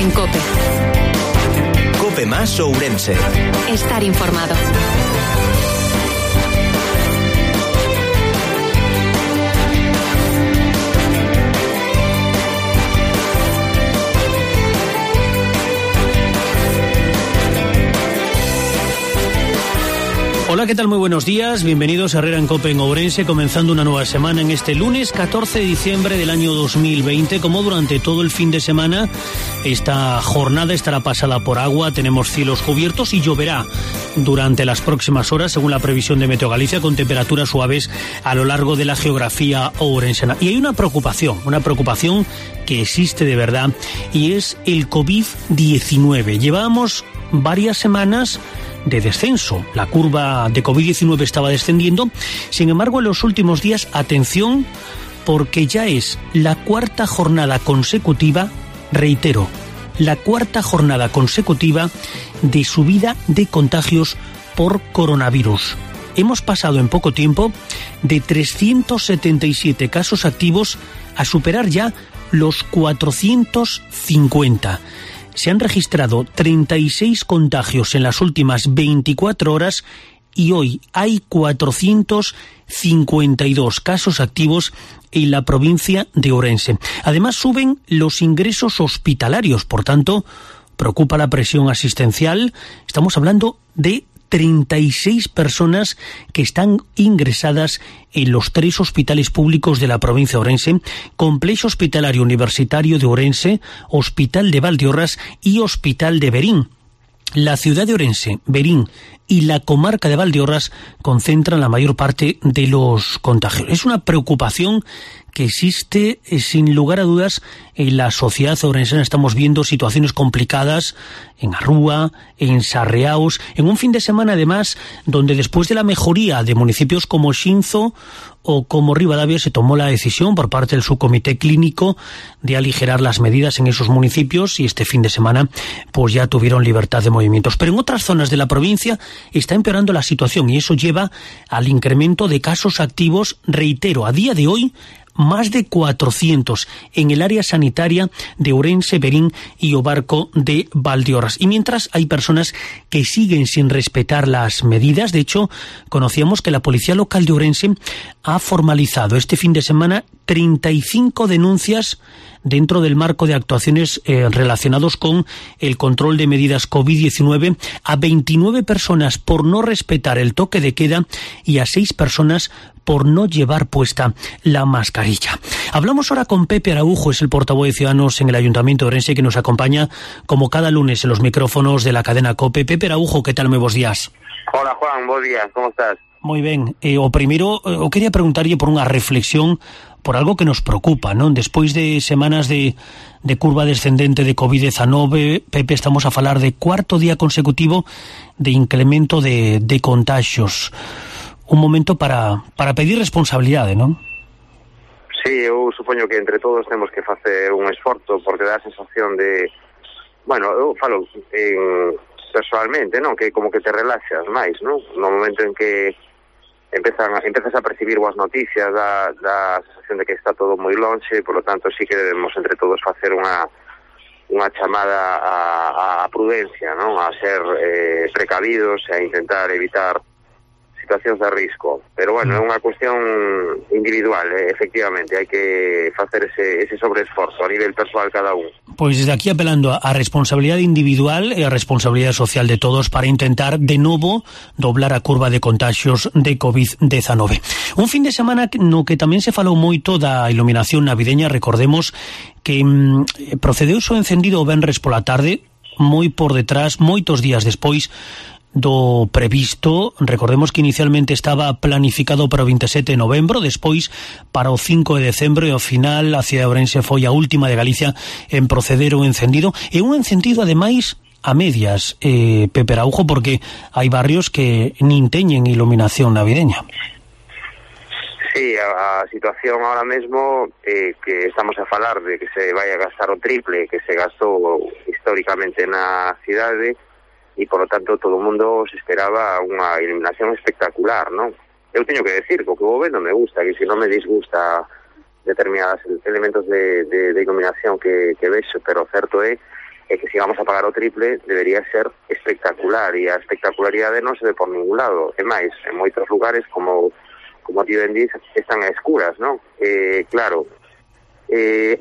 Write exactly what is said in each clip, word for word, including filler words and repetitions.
en COPE. COPE más Ourense. Estar informado. Hola, ¿qué tal? Muy buenos días. Bienvenidos a Herrera en COPE en Ourense, comenzando una nueva semana en este lunes catorce de diciembre del año dos mil veinte. Como durante todo el fin de semana, esta jornada estará pasada por agua, tenemos cielos cubiertos y lloverá durante las próximas horas, según la previsión de Meteo Galicia, con temperaturas suaves a lo largo de la geografía ourensana. Y hay una preocupación, una preocupación que existe de verdad, y es el COVID diecinueve. Llevamos varias semanas de descenso. La curva de COVID diecinueve estaba descendiendo. Sin embargo, en los últimos días, atención, porque ya es la cuarta jornada consecutiva, reitero, la cuarta jornada consecutiva de subida de contagios por coronavirus. Hemos pasado en poco tiempo de trescientos setenta y siete casos activos a superar ya los cuatrocientos cincuenta. Se han registrado treinta y seis contagios en las últimas veinticuatro horas y hoy hay cuatrocientos cincuenta y dos casos activos en la provincia de Ourense. Además, suben los ingresos hospitalarios, por tanto, preocupa la presión asistencial. Estamos hablando de treinta y seis personas que están ingresadas en los tres hospitales públicos de la provincia de Ourense: Complejo Hospitalario Universitario de Ourense, Hospital de Valdeorras y Hospital de Verín. La ciudad de Ourense, Verín y la comarca de Valdeorras concentran la mayor parte de los contagios. Es una preocupación que existe, eh, sin lugar a dudas, en la sociedad ourensana. Estamos viendo situaciones complicadas en Arrúa, en Sarriaos, en un fin de semana además donde, después de la mejoría de municipios como Xinzo o como Ribadavia, se tomó la decisión por parte del subcomité clínico de aligerar las medidas en esos municipios, y este fin de semana pues ya tuvieron libertad de movimientos. Pero en otras zonas de la provincia está empeorando la situación, y eso lleva al incremento de casos activos, reitero, a día de hoy más de cuatrocientos en el área sanitaria de Ourense, Verín y Obarco de Valdeorras. Y mientras, hay personas que siguen sin respetar las medidas. De hecho, conocíamos que la Policía Local de Ourense ha formalizado este fin de semana treinta y cinco denuncias dentro del marco de actuaciones eh, relacionados con el control de medidas COVID diecinueve, a veintinueve personas por no respetar el toque de queda y a seis personas por no llevar puesta la mascarilla. Hablamos ahora con Pepe Araujo, es el portavoz de Ciudadanos en el Ayuntamiento de Ourense, que nos acompaña como cada lunes en los micrófonos de la cadena COPE. Pepe Araujo, ¿qué tal? Muy buenos días. Hola, Juan, buenos días, ¿cómo estás? Muy ben. Eh, o primeiro, eh, o quería preguntarlle por unha reflexión por algo que nos preocupa, non? Despois de semanas de, de curva descendente de COVID diecinueve, Pepe, estamos a falar de cuarto día consecutivo de incremento de, de contagios. Un momento para, para pedir responsabilidade, non? Sí, eu supoño que entre todos temos que facer un esforzo, porque dá a sensación de... Bueno, eu falo en, personalmente, non? Que como que te relaxas máis, non? No momento en que empezan, empezas a percibir boas noticias, dá, dá a sensación de que está todo moi lonxe, por lo tanto sí que debemos entre todos facer unha unha chamada a, a prudencia, non? A ser eh, precavidos e a intentar evitar situacións de risco, pero bueno, é unha cuestión individual, eh, efectivamente, hai que facer ese, ese sobreesforzo a nivel persoal cada un. Pois desde aquí apelando a responsabilidade individual e a responsabilidade social de todos para intentar de novo doblar a curva de contagios de COVID diecinueve. Un fin de semana no que tamén se falou moito da iluminación navideña. Recordemos que mm, procedeu o encendido o venres pola tarde, moi por detrás, moitos días despois do previsto. Recordemos que inicialmente estaba planificado para o veintisiete de novembro, despois para o cinco de decembro, e ao final a cidade de Ourense foi a última de Galicia en proceder o encendido, e un encendido ademais a medias, eh, Pepe Araujo, porque hai barrios que nin teñen iluminación navideña. Sí, a, a situación ahora mesmo eh, que estamos a falar de que se vai a gastar o triple que se gastou históricamente na cidade, e, por lo tanto, todo o mundo se esperaba unha iluminación espectacular, non? Eu teño que decir que o que vou vendo me gusta, que se non me disgusta determinados elementos de, de, de iluminación que, que vexo, pero o certo é e que si vamos a pagar o triple debería ser espectacular, e a espectacularidade non se ve por ningún lado. E máis, en moitos lugares, como como ti ben dis, están a escuras, non? Eh, claro, eh,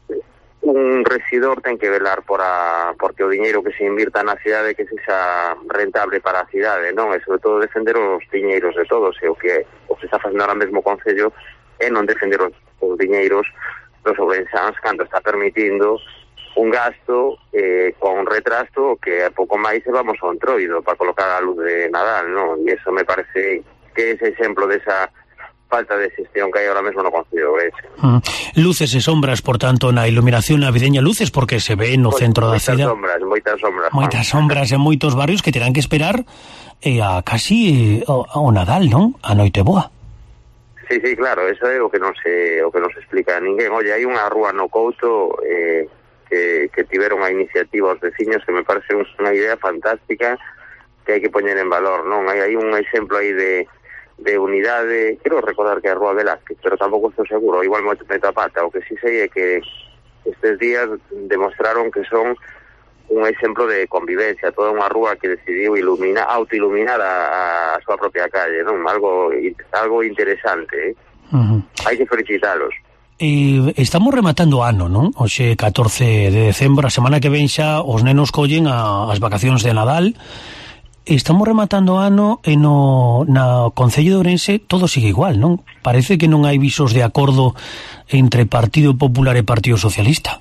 un residor ten que velar por a, porque o diñeiro que se invirta na cidade que sexa rentable para a cidade, non? E sobre todo defender os diñeiros de todos, e o que o que está facendo ahora mesmo o Concello é non defender os, os diñeiros dos ourensáns cando está permitindo un gasto eh, con retrasto que a pouco máis se vamos ao entroido para colocar a luz de Nadal, non? E iso me parece que é ese exemplo desa falta de xestión que hai ahora mesmo no Concello de Ourense. Mm. Luces e sombras, por tanto, na iluminación navideña, luces porque se ve no pues, centro da cidade. Moitas sombras, moitas sombras. Moitas sombras en moitos barrios que terán que esperar eh, a casi eh, o Nadal, non? A noite boa. Sí, sí, claro, eso é o que non se o que non se explica a ninguén. Oye, hai unha rúa no Couto eh, que, que tiveron a iniciativa os veciños que me parece unha idea fantástica que hai que poñer en valor, non? Hai, hai un exemplo aí de de unidade, quero recordar que é a Rúa Velázquez, pero tampouco estou seguro, igual me meto a pata. O que sí sei é que estes días demostraron que son un exemplo de convivencia, toda unha rúa que decidiu iluminar, autoiluminar a, a súa propia calle, non? Algo algo interesante, eh? Uh-huh. Hai que felicitalos. E estamos rematando o ano, non? Hoxe catorce de decembro, a semana que ven xa os nenos collen a, as vacacións de Nadal. Estamos rematando o ano e no na Concello de Ourense todo sigue igual, non? Parece que non hai visos de acordo entre Partido Popular e Partido Socialista.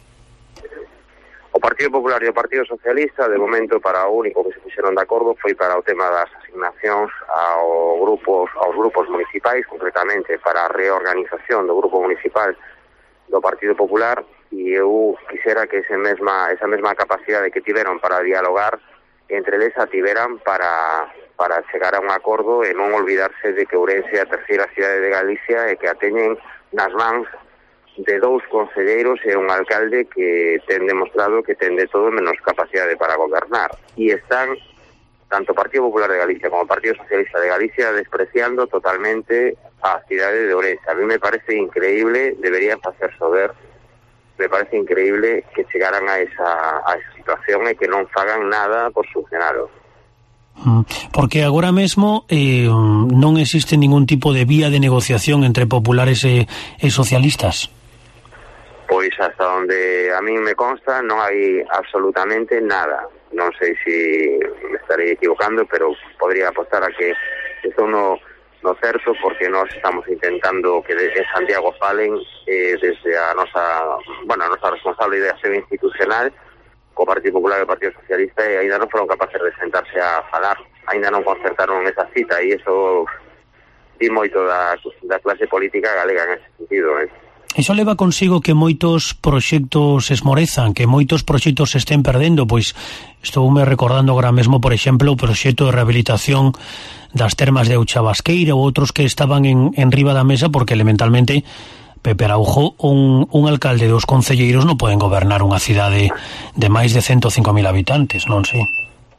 O Partido Popular e o Partido Socialista, de momento, para o único que se fixeron de acordo foi para o tema das asignacións ao grupos, aos grupos municipais, concretamente para a reorganización do grupo municipal do Partido Popular, e eu quixera que ese mesma, esa mesma capacidade que tiveron para dialogar entre eles a tiveran para, para chegar a un acordo e non olvidarse de que Ourense é a terceira cidade de Galicia e que a teñen nas mans de dous concelleiros e un alcalde que ten demostrado que ten de todo menos capacidade para gobernar. E están, tanto o Partido Popular de Galicia como o Partido Socialista de Galicia, despreciando totalmente a cidade de Ourense. A mí me parece increíble, deberían facer saber, me parece increíble que chegaran a esa, a esa situación e que non fagan nada por solucionarlo. Porque agora mesmo eh, non existe ningún tipo de vía de negociación entre populares e, e socialistas. Pois hasta onde a mí me consta non hai absolutamente nada. Non sei se me estarei equivocando, pero podría apostar a que estou no no certo, porque nós estamos intentando que desde Santiago falen eh, desde a nosa, bueno, a nosa responsable de acción institucional co Partido Popular e o Partido Socialista, e ainda non foron capaces de sentarse a falar, ainda non concertaron esa cita, e iso di moito da, da clase política galega en ese sentido, eh. Iso leva consigo que moitos proxectos esmorezan, que moitos proxectos se estén perdendo, pois estoume recordando agora mesmo, por exemplo, o proxecto de rehabilitación das termas de Auchabasqueira ou outros que estaban en, en riba da mesa porque elementalmente Pepe Araujo, un, un alcalde dos concelleiros non poden gobernar unha cidade de máis de ciento cinco mil habitantes, non sei.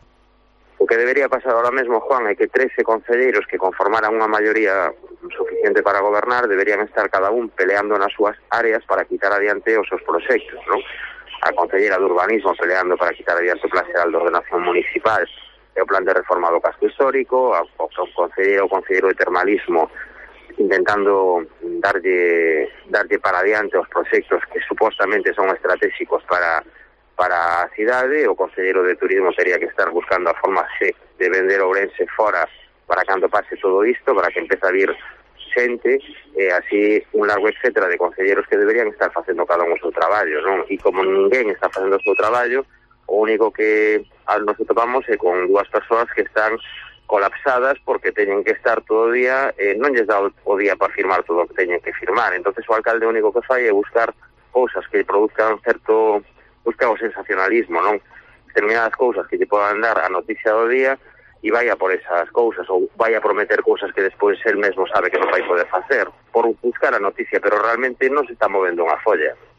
O que debería pasar ahora mesmo, Juan, é que trece concelleiros que conformaran unha maioría suficiente para gobernar deberían estar cada un peleando nas súas áreas para quitar adiante os seus proxectos, non? A concelleira de urbanismo peleando para quitar adiante o plan xeral de ordenación municipal e o plan de reforma do casco histórico, a, o, o concelleiro o concelleiro de termalismo intentando darlle darlle para adiante os proxectos que supostamente son estratégicos para para a cidade. O concelleiro de turismo teria que estar buscando a forma de vender Ourense fora para cando pase todo isto, para que empece a vir xente, e así un largo etcétera de concelleiros que deberían estar facendo cada un o seu traballo, non? E como ninguén está facendo o seu traballo, o único que nos topamos é con dúas persoas que están colapsadas porque teñen que estar todo o día, eh, non lles dá o día para firmar todo o que teñen que firmar. Entonces o alcalde o único que fai é buscar cousas que produzcan certo, busca o sensacionalismo, non? Determinadas cousas que lle podan dar a noticia do día e vai a por esas cousas, ou vai a prometer cousas que despois el mesmo sabe que non vai poder facer por buscar a noticia, pero realmente non se está movendo unha folla.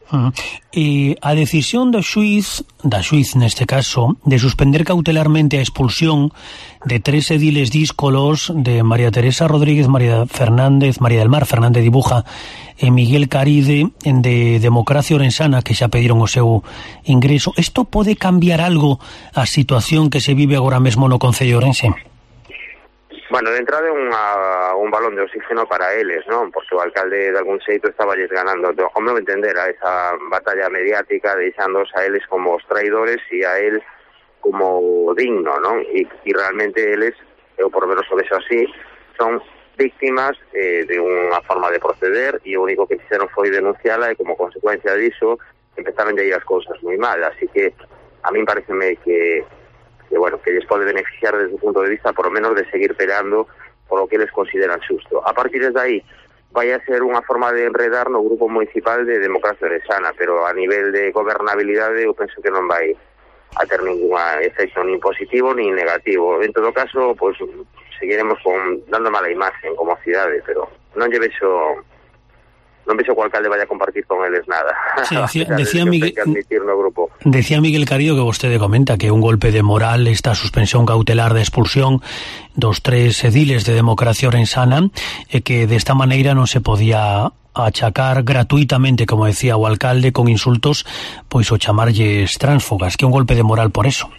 Uh, e a decisión do xuiz, da xuiz neste caso, de suspender cautelarmente a expulsión de tres ediles díscolos de María Teresa Rodríguez, María Fernández, María del Mar, Fernández Dibuja e Miguel Caride de Democracia Orensana, que xa pediron o seu ingreso, isto pode cambiar algo a situación que se vive agora mesmo no Concello Ourense? Bueno, de entrada é unha, un balón de oxígeno para eles, non? Porque o alcalde de algún xeito estaba lles ganando, ao meu entender, a esa batalla mediática, deixándoos a eles como os traidores e a él como digno, non? E, e realmente eles, eu por menos o vexo así, son víctimas eh, de unha forma de proceder e o único que fixeron foi denunciala e como consecuencia diso empezaron a ir as cousas moi mal, así que a min pareceme que que bueno, que les pode beneficiar desde o punto de vista por lo menos de seguir peleando por lo que les consideran xusto. A partir de aí vai a ser unha forma de enredar no grupo municipal de Democracia Orensana, pero a nivel de gobernabilidade eu penso que non vai a ter ningún efecto ni positivo ni negativo. En todo caso, pues seguiremos con dando mala imagen como cidade, pero non lle vexo non vexo que o alcalde vaya a compartir con eles nada. Sí, decía, decía, Miguel, no grupo. decía Miguel Carillo que vostede comenta que un golpe de moral esta suspensión cautelar de expulsión dos tres ediles de Democracia Orensana e que desta maneira non se podía achacar gratuitamente, como decía o alcalde, con insultos, pois o chamarlles tránsfugas, que un golpe de moral por eso.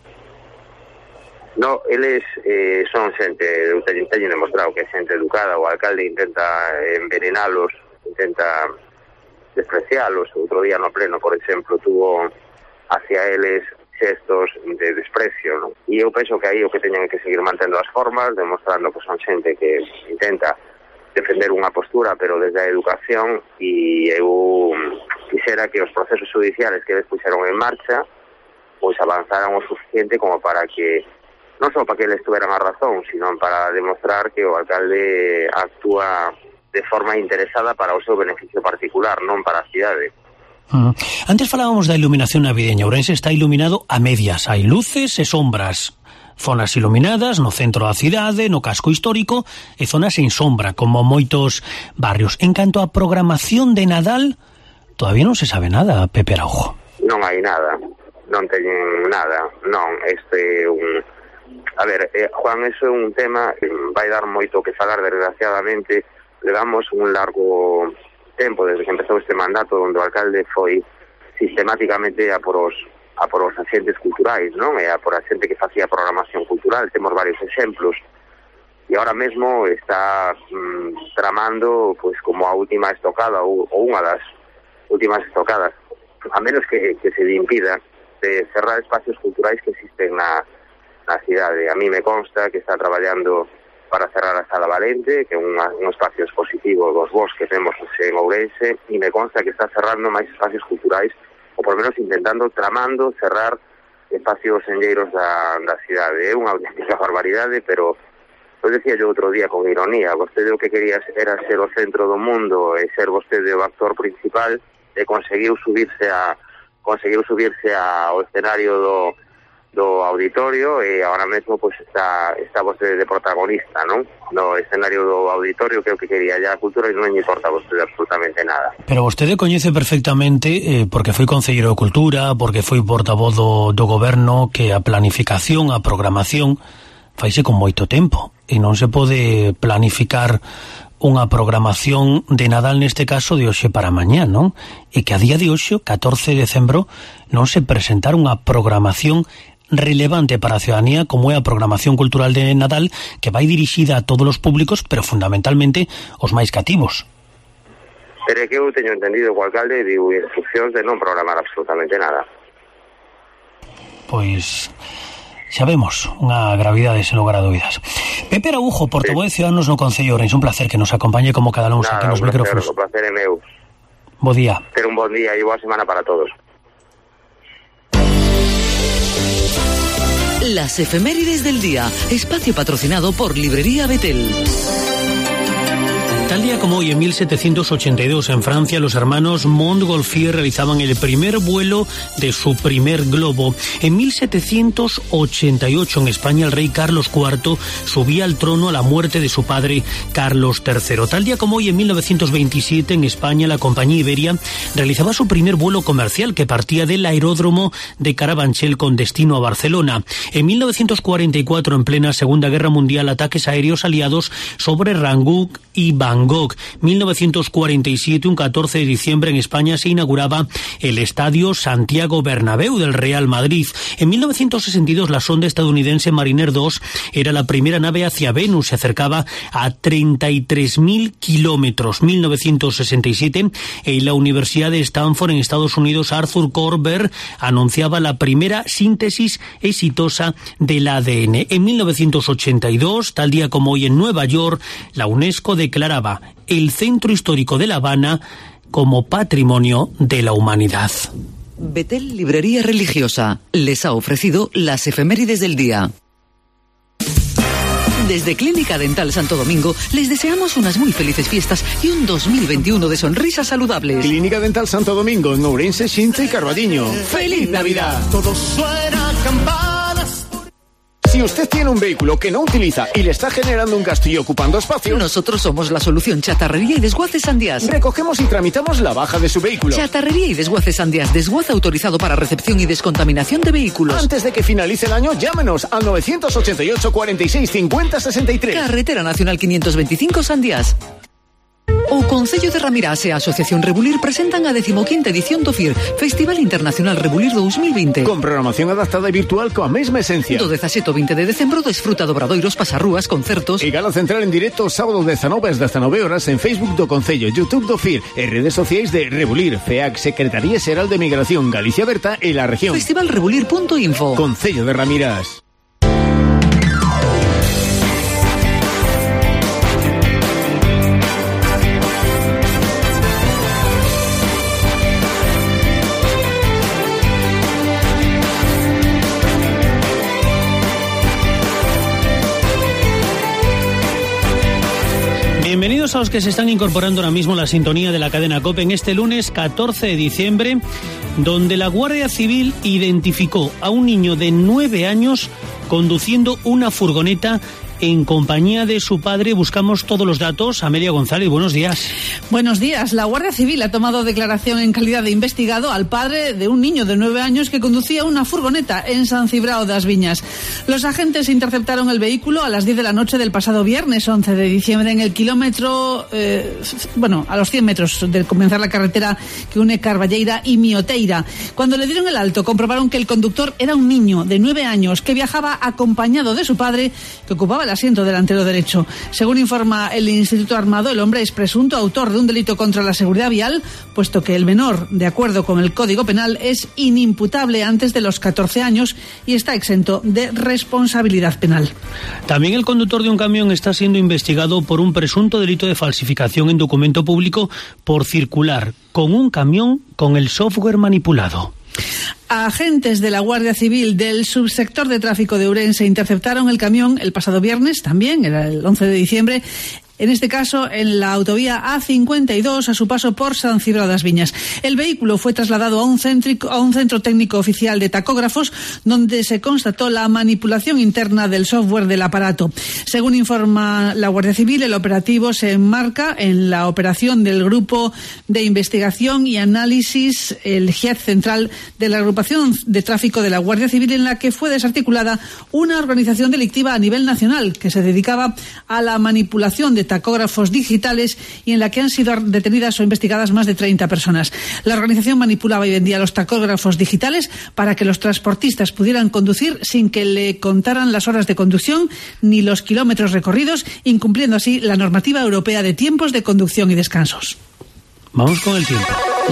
No, eles eh, son xente, eu teño, teño demostrado que é xente educada, o alcalde intenta envenenalos, intenta desprecialos. Outro día no pleno, por exemplo, tuvo hacia eles xestos de desprecio, ¿no? E eu penso que aí o que teñen que seguir mantendo as formas, demostrando que son xente que intenta defender unha postura, pero desde a educación, e eu quixera que os procesos judiciales que eles puxeron en marcha pois avanzaran o suficiente como para que non só para que eles tuveran a razón, sino para demostrar que o alcalde actúa de forma interesada para o seu beneficio particular, non para a cidade. Uh, antes falábamos da iluminación navideña. Ourense está iluminado a medias, hai luces e sombras, zonas iluminadas no centro da cidade, no casco histórico, e zonas en sombra, como moitos barrios. En canto a programación de Nadal, todavía non se sabe nada, Pepe Araujo. Non hai nada, non teñen nada, non, este un... A ver, eh, Juan, eso é un tema que vai dar moito que falar, desgraciadamente. Levamos un largo tempo desde que empezou este mandato onde o alcalde foi sistemáticamente a por os, a por os agentes culturais, non? E a por a xente que facía programación cultural. Temos varios exemplos e ahora mesmo está mm, tramando pois como a última estocada ou, ou unha das últimas estocadas, a menos que, que se impida de cerrar espacios culturais que existen na, na cidade. A mí me consta que está traballando para cerrar a Sala Valente, que é un, un espacio expositivo dos vos que temos en Ourense, e me consta que está cerrando máis espacios culturais, ou por menos intentando, tramando, cerrar espacios enlleiros da, da cidade. É unha auténtica barbaridade, pero eu decía yo outro día con ironía, vostede o que quería era ser o centro do mundo e ser vostede o actor principal, e conseguiu subirse a conseguiu subirse ao escenario do do auditorio e agora mesmo pues está está vostede de protagonista, non? No escenario do auditorio, que é o que quería ya a cultura e non lle importa a vostede absolutamente nada. Pero vostede coñece perfectamente, eh, porque foi concelleiro de Cultura, porque foi portavoz do, do goberno, que a planificación, a programación faise con moito tempo e non se pode planificar unha programación de Nadal neste caso de hoxe para mañá, non? E que a día de hoxe, catorce de decembro, non se presentar unha programación relevante para a ciudadanía como é a programación cultural de Nadal, que vai dirixida a todos os públicos, pero fundamentalmente os máis cativos. Pero é que eu teño entendido que o alcalde diu instruccións de non programar absolutamente nada. Pois xa vemos unha gravidade sen lugar a dúbidas. Pepe Araujo, portavoz sí. de Ciudadanos no Concello Ourense, un placer que nos acompañe como cada lunes aquí nos micrófonos. O placer é meu. Bo día. Ter un bon día e boa semana para todos. Las efemérides del día, espacio patrocinado por Librería Betel. Tal día como hoy, en mil setecientos ochenta y dos, en Francia, los hermanos Montgolfier realizaban el primer vuelo de su primer globo. En mil setecientos ochenta y ocho, en España, el rey Carlos cuarto subía al trono a la muerte de su padre Carlos tercero. Tal día como hoy, en mil novecientos veintisiete, en España, la compañía Iberia realizaba su primer vuelo comercial, que partía del aeródromo de Carabanchel con destino a Barcelona. En mil novecientos cuarenta y cuatro, en plena Segunda Guerra Mundial, ataques aéreos aliados sobre Rangún y Bangkok. mil novecientos cuarenta y siete, un catorce de diciembre, en España se inauguraba el Estadio Santiago Bernabéu del Real Madrid. En mil novecientos sesenta y dos, la sonda estadounidense Mariner dos era la primera nave hacia Venus, se acercaba a treinta y tres mil kilómetros. mil novecientos sesenta y siete, en la Universidad de Stanford, en Estados Unidos, Arthur Korber anunciaba la primera síntesis exitosa del A D N. En mil novecientos ochenta y dos, tal día como hoy, en Nueva York, la UNESCO declaraba el Centro Histórico de La Habana como Patrimonio de la Humanidad. Betel Librería Religiosa les ha ofrecido las efemérides del día. Desde Clínica Dental Santo Domingo les deseamos unas muy felices fiestas y un dos mil veintiuno de sonrisas saludables. Clínica Dental Santo Domingo en Ourense, Xinzo y Carballiño. ¡Feliz Navidad! Todo suena campanas. Si usted tiene un vehículo que no utiliza y le está generando un gasto y ocupando espacio, nosotros somos la solución Chatarrería y Desguace Sandias. Recogemos y tramitamos la baja de su vehículo. Chatarrería y Desguace Sandias, desguace autorizado para recepción y descontaminación de vehículos. Antes de que finalice el año, llámenos al novecientos ochenta y ocho, cuarenta y seis, cincuenta, sesenta y tres. Carretera Nacional quinientos veinticinco Sandias. O Concello de Ramirás e a Asociación Rebulir presentan a decimoquinta edición do F I R, Festival Internacional Rebulir dos mil veinte. Con programación adaptada e virtual coa mesma esencia. Do dezasete ao vinte de decembro desfruta de obradoiros, pasarrúas, concertos. E gala central en directo sábado dezanove ás dezanove horas en Facebook do Concello, YouTube do F I R e redes sociais de Rebulir, FEAC, Secretaría Xeral de Migración, Galicia Berta e la región. festival rebulir punto info. Concello de Ramirás. Bienvenidos a los que se están incorporando ahora mismo a la sintonía de la cadena COPE en este lunes catorce de diciembre, donde la Guardia Civil identificó a un niño de nueve años conduciendo una furgoneta en compañía de su padre. Buscamos todos los datos. Amelia González, buenos días. Buenos días. La Guardia Civil ha tomado declaración en calidad de investigado al padre de un niño de nueve años que conducía una furgoneta en San Cibrao das Viñas. Los agentes interceptaron el vehículo a las diez de la noche del pasado viernes once de diciembre en el kilómetro, eh, bueno, a los cien metros del comenzar la carretera que une Carballeira y Mioteira. Cuando le dieron el alto, comprobaron que el conductor era un niño de nueve años que viajaba acompañado de su padre, que ocupaba el asiento delantero derecho. Según informa el Instituto Armado, el hombre es presunto autor de un delito contra la seguridad vial, puesto que el menor, de acuerdo con el Código Penal, es inimputable antes de los catorce años y está exento de responsabilidad penal. También el conductor de un camión está siendo investigado por un presunto delito de falsificación en documento público por circular con un camión con el software manipulado. Agentes de la Guardia Civil del subsector de tráfico de Ourense interceptaron el camión el pasado viernes, también, era el once de diciembre, en este caso en la autovía A cincuenta y dos a su paso por San Cibrao das Viñas. El vehículo fue trasladado a un, céntrico, a un centro técnico oficial de tacógrafos donde se constató la manipulación interna del software del aparato. Según informa la Guardia Civil, el operativo se enmarca en la operación del Grupo de Investigación y Análisis, el G I A C Central de la Agrupación de Tráfico de la Guardia Civil, en la que fue desarticulada una organización delictiva a nivel nacional que se dedicaba a la manipulación de tacógrafos digitales y en la que han sido detenidas o investigadas más de treinta personas. La organización manipulaba y vendía los tacógrafos digitales para que los transportistas pudieran conducir sin que le contaran las horas de conducción ni los kilómetros recorridos, incumpliendo así la normativa europea de tiempos de conducción y descansos. Vamos con el tiempo.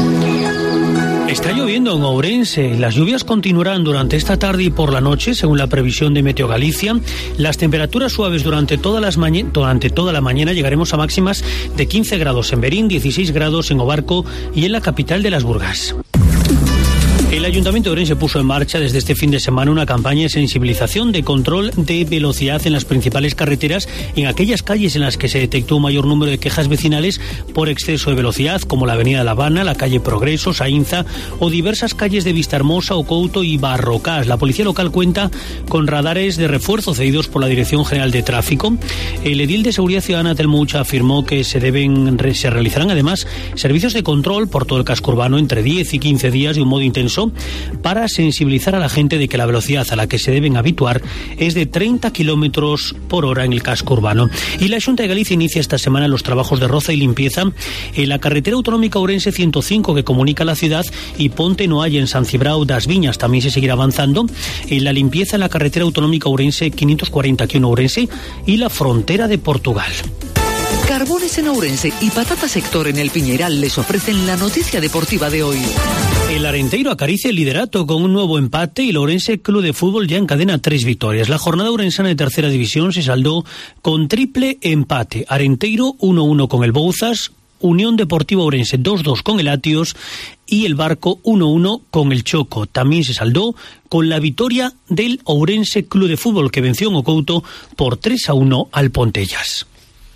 Está lloviendo en Ourense. Las lluvias continuarán durante esta tarde y por la noche, según la previsión de Meteo Galicia. Las temperaturas suaves durante, todas las maña- durante toda la mañana. Llegaremos a máximas de quince grados en Berín, dieciséis grados en Obarco y en la capital de las Burgas. El Ayuntamiento de Ourense puso en marcha desde este fin de semana una campaña de sensibilización de control de velocidad en las principales carreteras, en aquellas calles en las que se detectó un mayor número de quejas vecinales por exceso de velocidad, como la avenida La Habana, la calle Progreso, Saínza o diversas calles de Vistahermosa, Ocouto y Barrocás. La policía local cuenta con radares de refuerzo cedidos por la Dirección General de Tráfico. El edil de Seguridad Ciudadana Telmucha afirmó que se deben se realizarán además servicios de control por todo el casco urbano entre diez y quince días de un modo intenso para sensibilizar a la gente de que la velocidad a la que se deben habituar es de treinta kilómetros por hora en el casco urbano. Y la Xunta de Galicia inicia esta semana los trabajos de roza y limpieza en la carretera autonómica Ourense ciento cinco que comunica la ciudad y Ponte no Haya en San Cibrao das Viñas. También se seguirá avanzando en la limpieza en la carretera autonómica Ourense quinientos cuarenta aquí en Ourense y la frontera de Portugal. Carbones en Ourense y Patata Sector en el Piñeiral les ofrecen la noticia deportiva de hoy. El Arenteiro acaricia el liderato con un nuevo empate y el Ourense Club de Fútbol ya encadena tres victorias. La jornada ourensana de tercera división se saldó con triple empate. Arenteiro uno uno con el Bouzas, Unión Deportiva Ourense dos dos con el Atios y el Barco uno uno con el Choco. También se saldó con la victoria del Ourense Club de Fútbol que venció en Ocouto por tres a uno al Pontellas.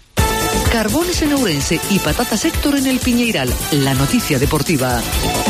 Carbones en Ourense y Patata Sector en el Piñeiral, la noticia deportiva.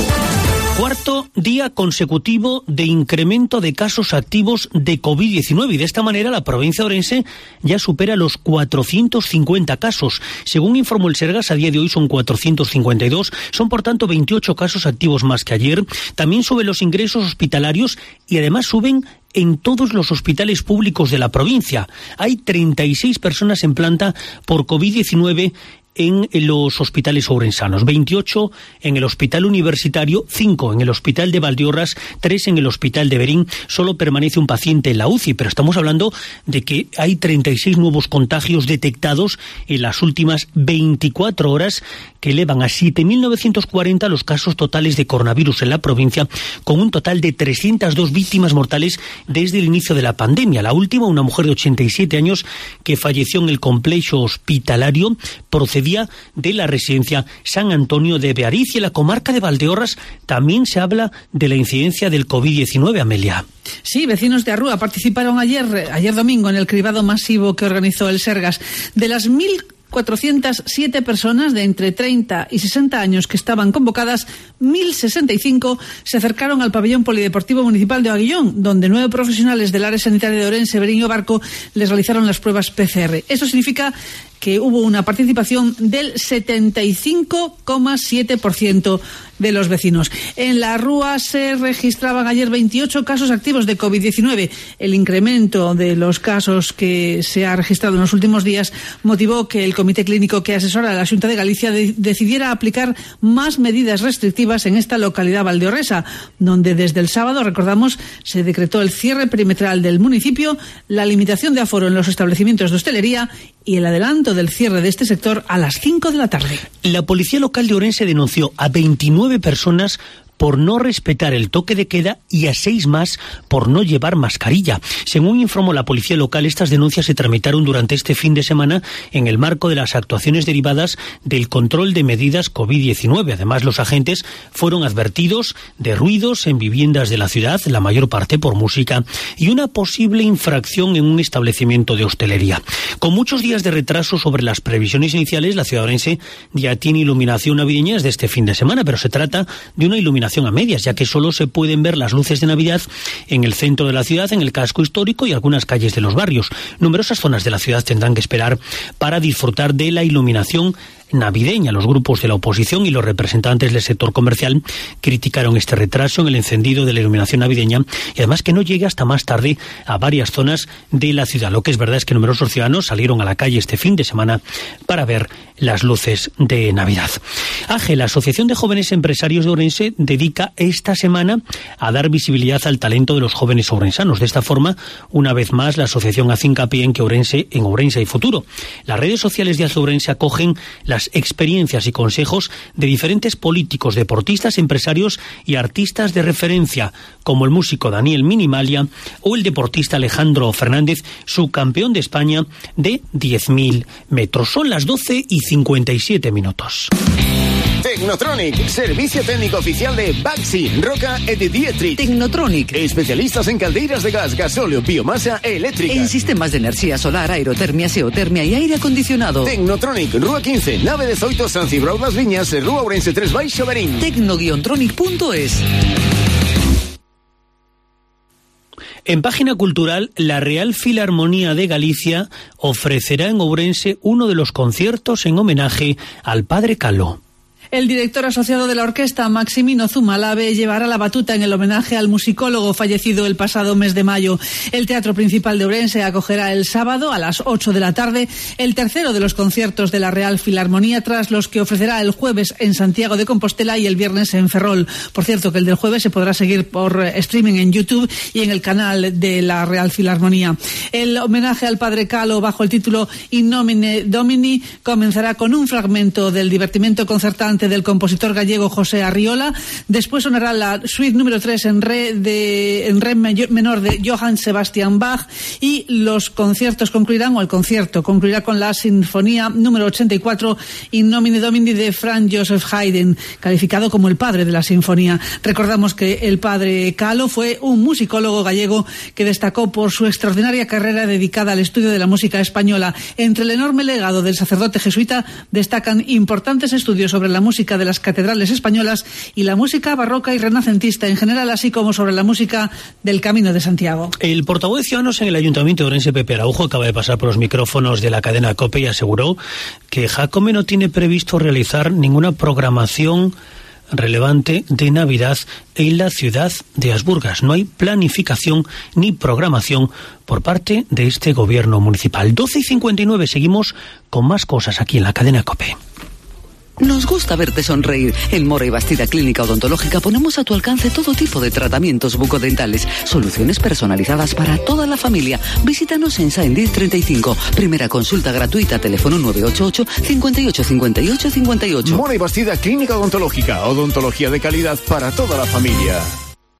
Cuarto día consecutivo de incremento de casos activos de COVID diecinueve y de esta manera la provincia de Ourense ya supera los cuatrocientos cincuenta casos. Según informó el Sergas, a día de hoy son cuatrocientos cincuenta y dos, son por tanto veintiocho casos activos más que ayer. También suben los ingresos hospitalarios y además suben en todos los hospitales públicos de la provincia. Hay treinta y seis personas en planta por COVID diecinueve en los hospitales ourensanos, veintiocho en el Hospital Universitario, cinco en el Hospital de Valdeorras, tres en el Hospital de Berín. Solo permanece un paciente en la U C I, pero estamos hablando de que hay treinta y seis nuevos contagios detectados en las últimas veinticuatro horas, que elevan a siete mil novecientos cuarenta los casos totales de coronavirus en la provincia, con un total de trescientas dos víctimas mortales desde el inicio de la pandemia. La última, una mujer de ochenta y siete años que falleció en el complejo hospitalario, procedía de la residencia San Antonio de Beariz, y en la comarca de Valdeorras también se habla de la incidencia del COVID diecinueve, Amelia. Sí, vecinos de Arrúa participaron ayer, ayer domingo en el cribado masivo que organizó el Sergas. De las mil cuatrocientas siete personas de entre treinta y sesenta años que estaban convocadas, mil sesenta y cinco se acercaron al pabellón polideportivo municipal de Aguillón, donde nueve profesionales del área sanitaria de Ourense, Berín y Barco les realizaron las pruebas P C R. Esto significa que hubo una participación del setenta y cinco coma siete por ciento de los vecinos. En la Rúa se registraban ayer veintiocho casos activos de COVID diecinueve. El incremento de los casos que se ha registrado en los últimos días motivó que el Comité Clínico que asesora a la Xunta de Galicia de- decidiera aplicar más medidas restrictivas en esta localidad valdeorresa, donde desde el sábado, recordamos, se decretó el cierre perimetral del municipio, la limitación de aforo en los establecimientos de hostelería y el adelanto del cierre de este sector a las cinco de la tarde. La policía local de Ourense denunció a veintinueve personas por no respetar el toque de queda y a seis más por no llevar mascarilla. Según informó la policía local, estas denuncias se tramitaron durante este fin de semana en el marco de las actuaciones derivadas del control de medidas COVID diecinueve. Además, los agentes fueron advertidos de ruidos en viviendas de la ciudad, la mayor parte por música, y una posible infracción en un establecimiento de hostelería. Con muchos días de retraso sobre las previsiones iniciales, la ciudad orense ya tiene iluminación navideña desde este fin de semana, pero se trata de una iluminación a medias, ya que solo se pueden ver las luces de Navidad en el centro de la ciudad, en el casco histórico y algunas calles de los barrios. Numerosas zonas de la ciudad tendrán que esperar para disfrutar de la iluminación navideña. Los grupos de la oposición y los representantes del sector comercial criticaron este retraso en el encendido de la iluminación navideña y además que no llegue hasta más tarde a varias zonas de la ciudad. Lo que es verdad es que numerosos ciudadanos salieron a la calle este fin de semana para ver las luces de Navidad. A G E, la Asociación de Jóvenes Empresarios de Ourense, dedica esta semana a dar visibilidad al talento de los jóvenes ourensanos. De esta forma, una vez más, la asociación hace hincapié en que Ourense, en Ourense hay futuro. Las redes sociales de Hace Ourense acogen las experiencias y consejos de diferentes políticos, deportistas, empresarios y artistas de referencia, como el músico Daniel Minimalia o el deportista Alejandro Fernández, subcampeón de España de diez mil metros. Son las doce y cincuenta y siete minutos. Tecnotronic, servicio técnico oficial de Baxi, Roca e de Dietrich. Tecnotronic, Especialistas en caldeiras de gas, gasóleo, biomasa e eléctrica. en sistemas de enerxía solar, aerotermia, xeotermia e aire acondicionado. Tecnotronic, Rúa quince, nave dezoito, San Cibrao das Viñas e Rúa Ourense tres Baixo Berín. tecno guion tronic punto es. En página cultural, la Real Filarmonía de Galicia ofrecerá en Ourense uno de los conciertos en homenaje al Padre Calo. El director asociado de la orquesta, Maximino Zumalave, llevará la batuta en el homenaje al musicólogo fallecido el pasado mes de mayo. El Teatro Principal de Ourense acogerá el sábado a las ocho de la tarde el tercero de los conciertos de la Real Filarmonía, tras los que ofrecerá el jueves en Santiago de Compostela y el viernes en Ferrol. Por cierto, que el del jueves se podrá seguir por streaming en YouTube y en el canal de la Real Filarmonía. El homenaje al Padre Calo, bajo el título In Nomine Domini, comenzará con un fragmento del divertimento concertante del compositor gallego José Arriola. Después sonará la suite número tres en re, de, en re menor de Johann Sebastian Bach, y los conciertos concluirán, o el concierto concluirá con la sinfonía número ochenta y cuatro In Nomine Domini de Franz Joseph Haydn, calificado como el padre de la sinfonía. Recordamos que el Padre Calo fue un musicólogo gallego que destacó por su extraordinaria carrera dedicada al estudio de la música española. Entre el enorme legado del sacerdote jesuita destacan importantes estudios sobre la música de las catedrales españolas y la música barroca y renacentista en general, así como sobre la música del Camino de Santiago. El portavoz de Ciudadanos en el Ayuntamiento de Ourense, Pepe Araujo, acaba de pasar por los micrófonos de la cadena COPE y aseguró que Jacome no tiene previsto realizar ninguna programación relevante de Navidad en la ciudad de Asburgas. No hay planificación ni programación por parte de este gobierno municipal. doce y cincuenta y nueve, seguimos con más cosas aquí en la cadena COPE. Nos gusta verte sonreír. En Mora y Bastida Clínica Odontológica ponemos a tu alcance todo tipo de tratamientos bucodentales, soluciones personalizadas para toda la familia. Visítanos en Sainz treinta y cinco. Primera consulta gratuita, teléfono nueve ocho ocho, cinco ocho, cinco ocho, cinco ocho. Mora y Bastida Clínica Odontológica, odontología de calidad para toda la familia.